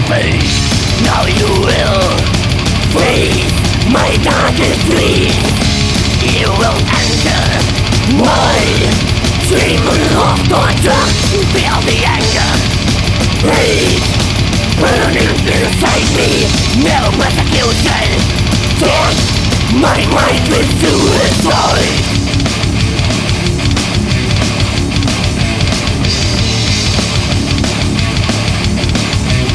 face. Now you will face my darkest dreams. You will enter my chamber of torture. Feel the anger, hate burning inside me. No persecution. Turn my mind with suicide.